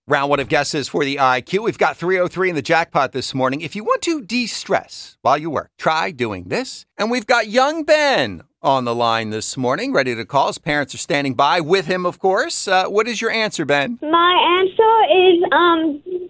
Round one of guesses for the IQ. We've got 303 in the jackpot this morning. If you want to de-stress while you work, try doing this. And we've got young Ben on the line this morning, ready to call. His parents are standing by with him, of course. What is your answer, Ben? My answer is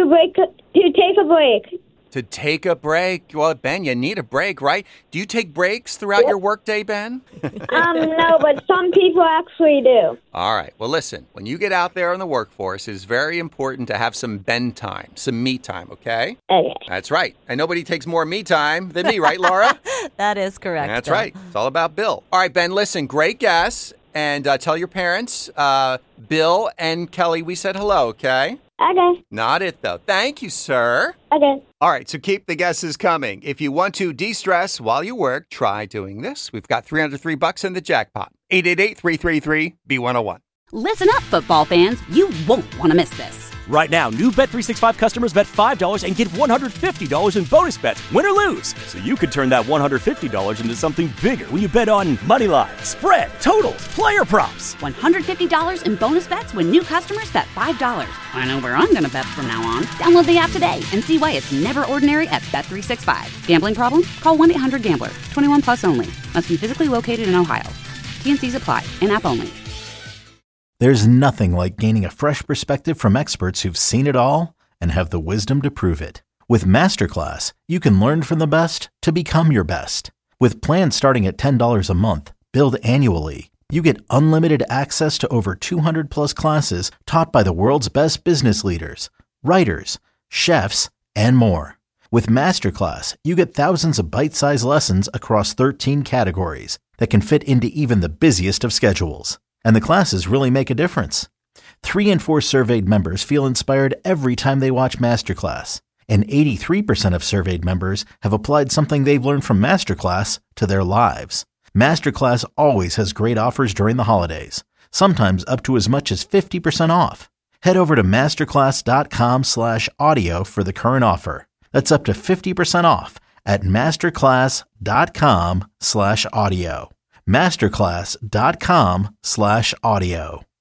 to take a break. To take a break. Well, Ben, you need a break, right? Do you take breaks throughout your workday, Ben? No, but some people actually do. All right. Well, listen, when you get out there in the workforce, it's very important to have some Ben time, some me time, okay? Okay. That's right. And nobody takes more me time than me, right, Laura? That is correct. That's right. It's all about Bill. All right, Ben, listen, great guess. And tell your parents, Bill and Kelly, we said hello, okay? Okay. Not it, though. Thank you, sir. Okay. All right, so keep the guesses coming. If you want to de-stress while you work, try doing this. We've got $303 in the jackpot. 888-333-B101. Listen up, football fans. You won't want to miss this. Right now, new Bet365 customers bet $5 and get $150 in bonus bets, win or lose. So you could turn that $150 into something bigger when you bet on money line, spread, totals, player props. $150 in bonus bets when new customers bet $5. I know where I'm going to bet from now on. Download the app today and see why it's never ordinary at Bet365. Gambling problem? Call 1-800-GAMBLER. 21 plus only. Must be physically located in Ohio. T&Cs apply. In-app only. There's nothing like gaining a fresh perspective from experts who've seen it all and have the wisdom to prove it. With Masterclass, you can learn from the best to become your best. With plans starting at $10 a month, billed annually, you get unlimited access to over 200 plus classes taught by the world's best business leaders, writers, chefs, and more. With Masterclass, you get thousands of bite-sized lessons across 13 categories that can fit into even the busiest of schedules. And the classes really make a difference. 3 in 4 surveyed members feel inspired every time they watch Masterclass. And 83% of surveyed members have applied something they've learned from Masterclass to their lives. Masterclass always has great offers during the holidays, sometimes up to as much as 50% off. Head over to masterclass.com/audio for the current offer. That's up to 50% off at masterclass.com/audio. masterclass.com/audio.